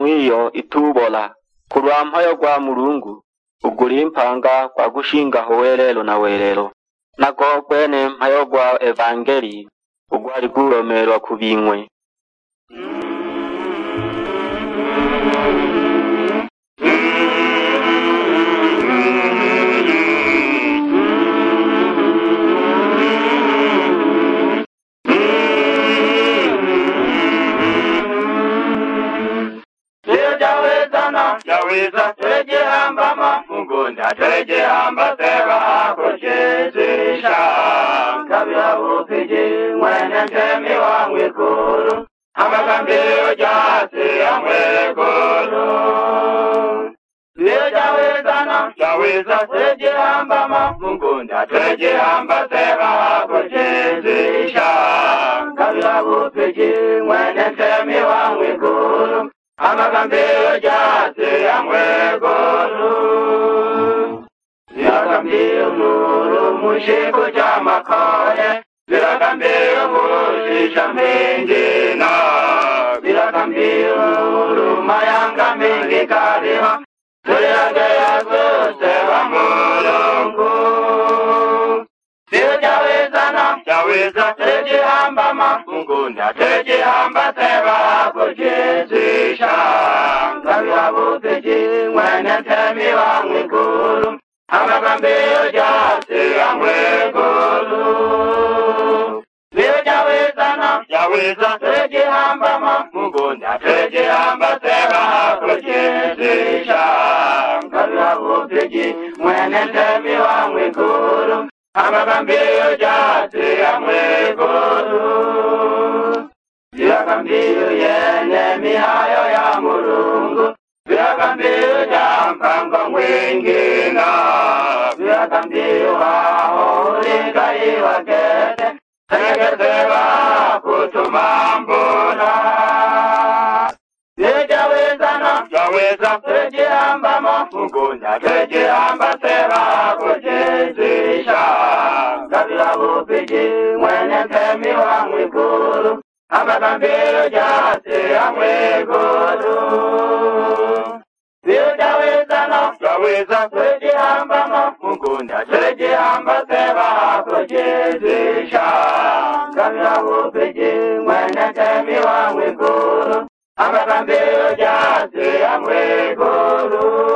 mwiyo itubola kulwa mpayo gwa Mulungu uguli mpanga kwa gushingaho welelo na welelo nago gwene mpayo gwa evangeli ugwali gulomelwa kubing'we. Yaweza twejehamba mafungunda twejehamba seba kuchizisha kabila upiji mwene ntemi wa mwikulu amakambio jasi ya mwikulu yaweza twejehamba mafungunda twejehamba seba kuchizisha kabila upiji mwene ntemi wa mwikulu amakambio jasi ya mwegolu zirakambio nuru mushiko cha makoye zirakambio mushisha mingina zirakambio nuru mayanga mingi kariha ziragaya zose wa mulungu yaweza tejihamba mafungunda tejihamba seba kujizisha kabila bupiji mwene ntemi wa mwikulu amakambio jasi ya mwikulu yaweza tejihamba mafungunda tejihamba seba kujizisha kabila bupiji mwene ntemi wa mwikulu amakambio jasi ya mwikulu zirakambio yene mihayo ya Mulungu zirakambio ja mpango mwingina zirakambio hao likai wakete tegezeba kutumambula yaweza twejihamba mafungunda twejihamba seba kujizisha kabila bupiji mwene ntemi wa mwikulu amakambio jasi ya mwikulu yaweza twejihamba mafungunda twejihamba seba kujizisha kabila bupiji mwene ntemi wa mwikulu amakambio jasi ya mwikulu